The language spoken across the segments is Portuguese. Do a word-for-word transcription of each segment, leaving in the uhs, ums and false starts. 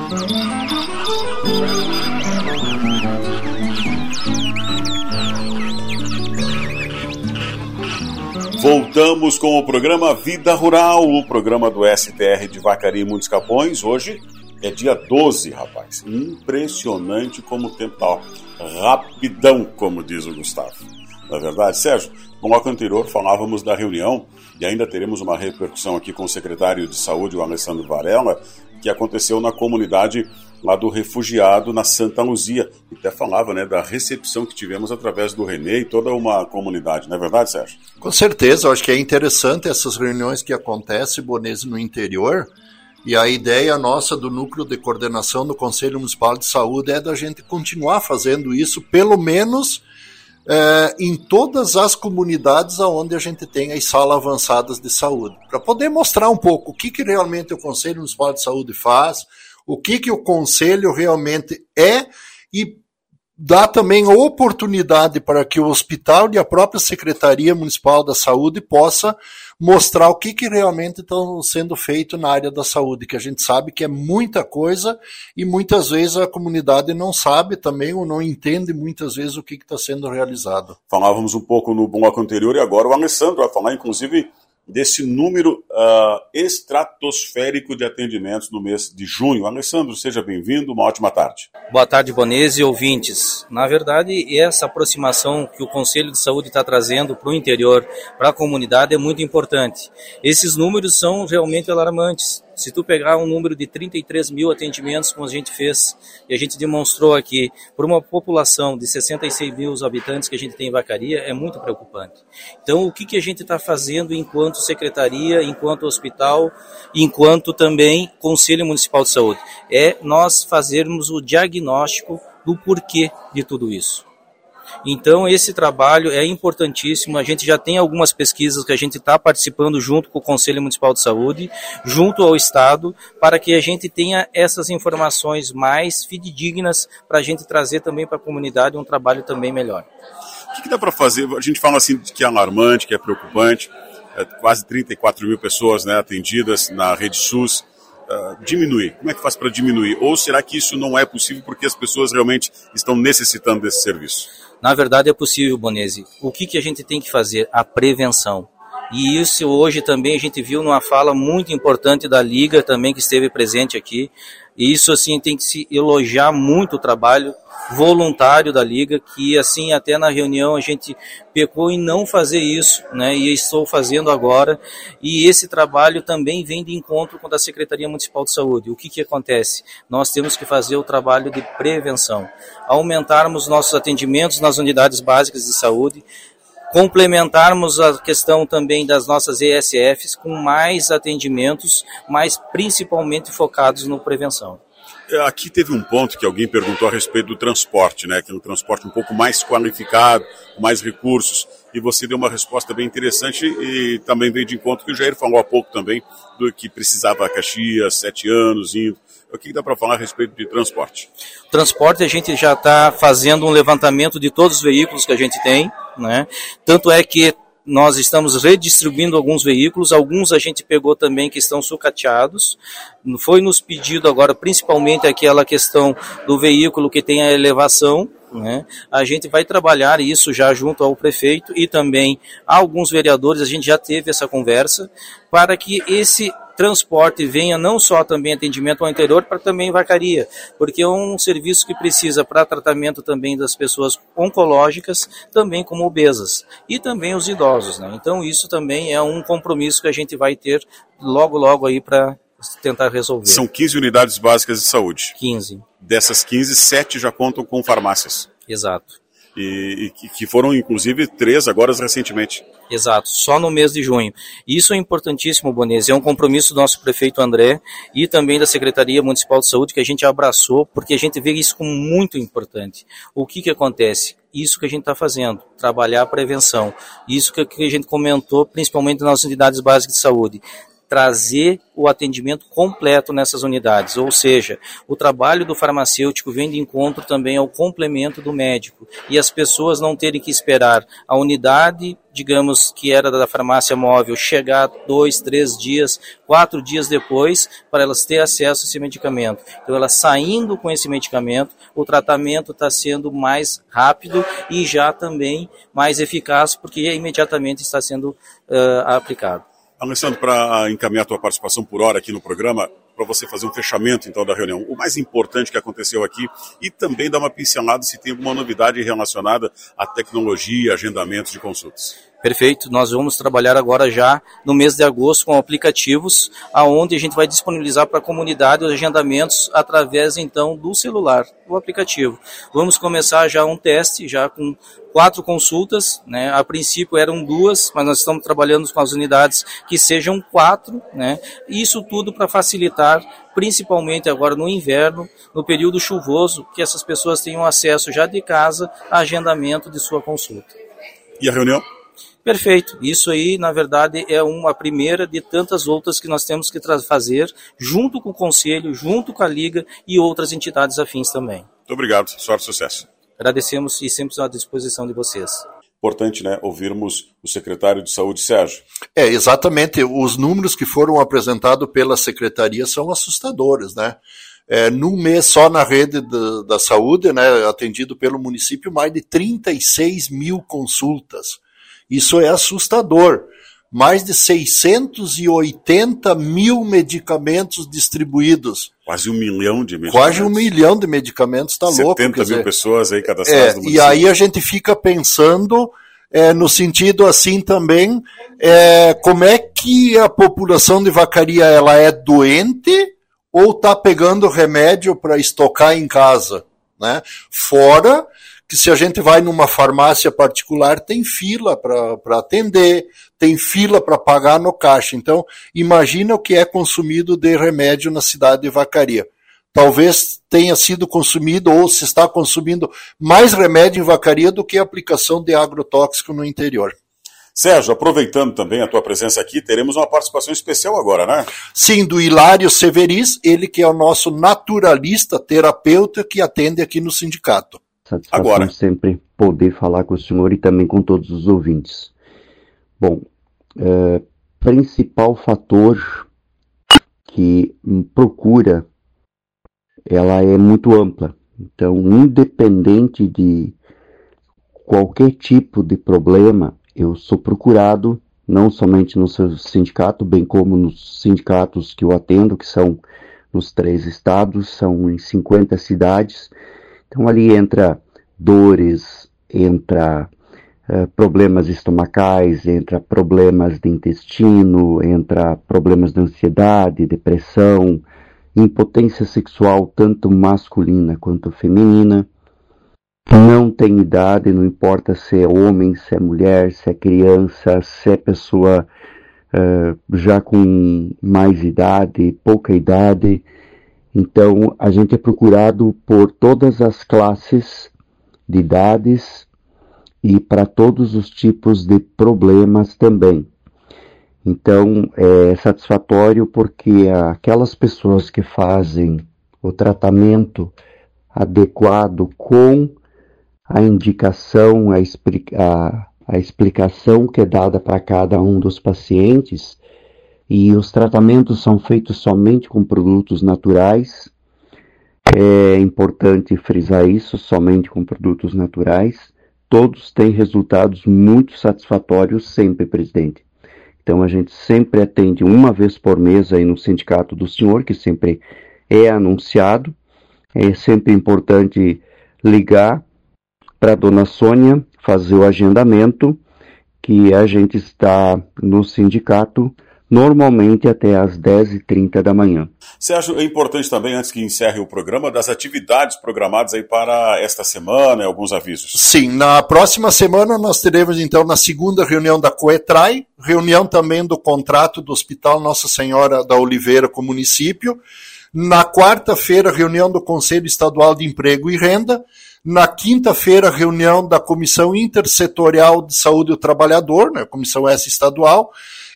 Voltamos com o programa Vida Rural, o programa do S T R de Vacaria e Muitos Capões. Hoje é dia doze, rapaz. Impressionante como o tempo tá rapidão, como diz o Gustavo. Não é verdade, Sérgio? No bloco anterior falávamos da reunião e ainda teremos uma repercussão aqui com o secretário de Saúde, o Alessandro Varela, que aconteceu na comunidade lá do refugiado na Santa Luzia. E até falava, né, da recepção que tivemos através do Renê e toda uma comunidade, não é verdade, Sérgio? Com certeza, eu acho que é interessante essas reuniões que acontecem, Bonese, no interior, e a ideia nossa do Núcleo de Coordenação do Conselho Municipal de Saúde é da gente continuar fazendo isso, pelo menos é, em todas as comunidades onde a gente tem as salas avançadas de saúde, para poder mostrar um pouco o que, que realmente o Conselho Municipal de Saúde faz, o que, que o Conselho realmente é, e dá também a oportunidade para que o hospital e a própria Secretaria Municipal da Saúde possa mostrar o que, que realmente está sendo feito na área da saúde, que a gente sabe que é muita coisa e muitas vezes a comunidade não sabe também ou não entende muitas vezes o que está sendo realizado. Falávamos um pouco no bloco anterior e agora o Alessandro vai falar, inclusive, desse número uh, estratosférico de atendimentos no mês de junho. Alessandro, seja bem-vindo, uma ótima tarde. Boa tarde, Bonese e ouvintes. Na verdade, essa aproximação que o Conselho de Saúde está trazendo para o interior, para a comunidade, é muito importante. Esses números são realmente alarmantes. Se tu pegar um número de trinta e três mil atendimentos, como a gente fez, e a gente demonstrou aqui, por uma população de sessenta e seis mil habitantes que a gente tem em Vacaria, é muito preocupante. Então, o que, que a gente está fazendo enquanto secretaria, enquanto hospital, enquanto também Conselho Municipal de Saúde? É nós fazermos o diagnóstico do porquê de tudo isso. Então, esse trabalho é importantíssimo. A gente já tem algumas pesquisas que a gente está participando junto com o Conselho Municipal de Saúde, junto ao Estado, para que a gente tenha essas informações mais fidedignas para a gente trazer também para a comunidade um trabalho também melhor. O que, que dá para fazer? A gente fala assim que é alarmante, que é preocupante, é quase trinta e quatro mil pessoas, né, atendidas na rede SUS. Uh, diminuir. Como é que faz para diminuir? Ou será que isso não é possível porque as pessoas realmente estão necessitando desse serviço? Na verdade é possível, Bonese. O que, que a gente tem que fazer? A prevenção. E isso hoje também a gente viu numa fala muito importante da Liga também, que esteve presente aqui. E isso assim tem que se elogiar muito o trabalho voluntário da Liga, que assim até na reunião a gente pecou em não fazer isso, né? E estou fazendo agora. E esse trabalho também vem de encontro com a Secretaria Municipal de Saúde. O que que acontece? Nós temos que fazer o trabalho de prevenção, aumentarmos nossos atendimentos nas unidades básicas de saúde, complementarmos a questão também das nossas E S Fs com mais atendimentos, mas principalmente focados no prevenção. Aqui teve um ponto que alguém perguntou a respeito do transporte, né? Que é um transporte um pouco mais qualificado, com mais recursos, e você deu uma resposta bem interessante e também veio de encontro que o Jair falou há pouco também, do que precisava a Caxias, sete anos, indo. O que dá para falar a respeito de transporte? Transporte, a gente já está fazendo um levantamento de todos os veículos que a gente tem, né? Tanto é que nós estamos redistribuindo alguns veículos, alguns a gente pegou também que estão sucateados. Foi nos pedido agora, principalmente aquela questão do veículo que tem a elevação, né? A gente vai trabalhar isso já junto ao prefeito e também a alguns vereadores, a gente já teve essa conversa, para que esse transporte venha não só também atendimento ao interior, para também Vacaria, porque é um serviço que precisa para tratamento também das pessoas oncológicas, também como obesas, e também os idosos, né? Então isso também é um compromisso que a gente vai ter logo, logo aí para tentar resolver. São quinze unidades básicas de saúde. quinze. Dessas quinze, sete já contam com farmácias. Exato. E, e que foram, inclusive, três agora recentemente. Exato, só no mês de junho. Isso é importantíssimo, Bonese, é um compromisso do nosso prefeito André e também da Secretaria Municipal de Saúde, que a gente abraçou, porque a gente vê isso como muito importante. O que que acontece? Isso que a gente está fazendo, trabalhar a prevenção. Isso que, que a gente comentou, principalmente nas unidades básicas de saúde. trazer o atendimento completo nessas unidades, ou seja, o trabalho do farmacêutico vem de encontro também ao complemento do médico, e as pessoas não terem que esperar a unidade, digamos que era da farmácia móvel, chegar dois, três dias, quatro dias depois, para elas terem acesso a esse medicamento. Então, elas saindo com esse medicamento, o tratamento está sendo mais rápido e já também mais eficaz, porque imediatamente está sendo uh, aplicado. Alessandro, para encaminhar a tua participação por hora aqui no programa, para você fazer um fechamento então da reunião, o mais importante que aconteceu aqui e também dar uma pincelada se tem alguma novidade relacionada à tecnologia, agendamentos de consultas. Perfeito, nós vamos trabalhar agora já no mês de agosto com aplicativos, aonde a gente vai disponibilizar para a comunidade os agendamentos através então do celular, do aplicativo. Vamos começar já um teste, já com quatro consultas, né? A princípio eram duas, mas nós estamos trabalhando com as unidades que sejam quatro, né? Isso tudo para facilitar, principalmente agora no inverno, no período chuvoso, que essas pessoas tenham acesso já de casa a agendamento de sua consulta. E a reunião? Perfeito. Isso aí, na verdade, é uma primeira de tantas outras que nós temos que fazer, junto com o Conselho, junto com a Liga e outras entidades afins também. Muito obrigado. Sorte e sucesso. Agradecemos e sempre à disposição de vocês. Importante, né, ouvirmos o secretário de Saúde, Sérgio. É, exatamente. Os números que foram apresentados pela Secretaria são assustadores, né? É, num mês só na rede da, da saúde, né, atendido pelo município, mais de trinta e seis mil consultas. Isso é assustador. Mais de seiscentos e oitenta mil medicamentos distribuídos. Quase um milhão de medicamentos. Quase um milhão de medicamentos, tá louco. setenta mil pessoas aí cadastradas é, no município. E aí a gente fica pensando é, no sentido assim também, é, como é que a população de Vacaria ela é doente ou está pegando remédio para estocar em casa, né? Fora que se a gente vai numa farmácia particular, tem fila para atender, tem fila para pagar no caixa. Então, imagina o que é consumido de remédio na cidade de Vacaria. Talvez tenha sido consumido ou se está consumindo mais remédio em Vacaria do que a aplicação de agrotóxico no interior. Sérgio, aproveitando também a tua presença aqui, teremos uma participação especial agora, né? Sim, do Hilário Severis, ele que é o nosso naturalista, terapeuta que atende aqui no sindicato. Satisfação agora. Sempre poder falar com o senhor e também com todos os ouvintes. Bom, é, principal fator que procura, ela é muito ampla. Então, independente de qualquer tipo de problema, eu sou procurado, não somente no seu sindicato, bem como nos sindicatos que eu atendo, que são nos três estados, são em cinquenta cidades. Então, ali entra dores, entra uh, problemas estomacais, entra problemas de intestino, entra problemas de ansiedade, depressão, impotência sexual, tanto masculina quanto feminina. Não tem idade, não importa se é homem, se é mulher, se é criança, se é pessoa uh, já com mais idade, pouca idade. Então, a gente é procurado por todas as classes de idades e para todos os tipos de problemas também. Então, é satisfatório porque aquelas pessoas que fazem o tratamento adequado com a indicação, a, explica, a explicação que é dada para cada um dos pacientes, e os tratamentos são feitos somente com produtos naturais. É importante frisar isso, somente com produtos naturais. Todos têm resultados muito satisfatórios sempre, presidente. Então a gente sempre atende uma vez por mês aí no sindicato do senhor, que sempre é anunciado. É sempre importante ligar para a dona Sônia, fazer o agendamento, que a gente está no sindicato normalmente até às dez e trinta da manhã. Sérgio, é importante também, antes que encerre o programa, das atividades programadas aí para esta semana, alguns avisos. Sim, na próxima semana nós teremos então na segunda reunião da Coetrai, reunião também do contrato do Hospital Nossa Senhora da Oliveira com o município. Na quarta-feira, reunião do Conselho Estadual de Emprego e Renda. Na quinta-feira, reunião da Comissão Intersetorial de Saúde do Trabalhador, né, Comissão S estadual.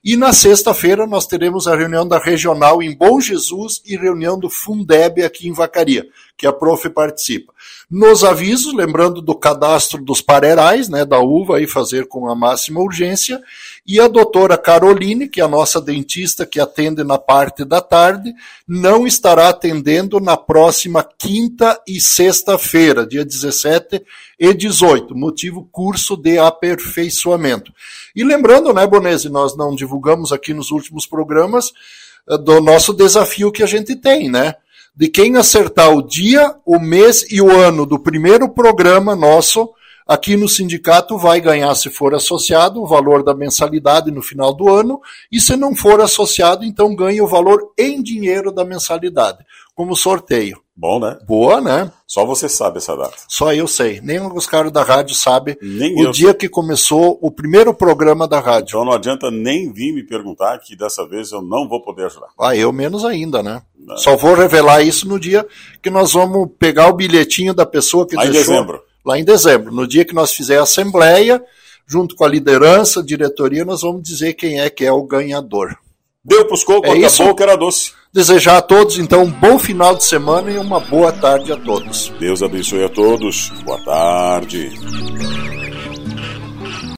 E na sexta-feira nós teremos a reunião da Regional em Bom Jesus e reunião do Fundeb aqui em Vacaria, que a prof participa. Nos avisos, lembrando do cadastro dos parerais, né, da uva, aí fazer com a máxima urgência, e a doutora Caroline, que é a nossa dentista que atende na parte da tarde, não estará atendendo na próxima quinta e sexta-feira, dia dezessete e dezoito, motivo curso de aperfeiçoamento. E lembrando, né, Bonese, nós não divulgamos aqui nos últimos programas do nosso desafio que a gente tem, né? De quem acertar o dia, o mês e o ano do primeiro programa nosso, aqui no sindicato vai ganhar, se for associado, o valor da mensalidade no final do ano, e se não for associado, então ganha o valor em dinheiro da mensalidade, como sorteio. Bom, né? Boa, né? Só você sabe essa data. Só eu sei. Nem os caras da rádio sabem nem o dia sei. que começou o primeiro programa da rádio. Então não adianta nem vir me perguntar, que dessa vez eu não vou poder ajudar. Ah, eu menos ainda, né? Não. Só vou revelar isso no dia que nós vamos pegar o bilhetinho da pessoa que Lá deixou... em dezembro. Lá em dezembro. No dia que nós fizer a assembleia, junto com a liderança, a diretoria, nós vamos dizer quem é que é o ganhador. Deu pros cocos, é acabou que era doce. Desejar a todos, então, um bom final de semana e uma boa tarde a todos. Deus abençoe a todos. Boa tarde.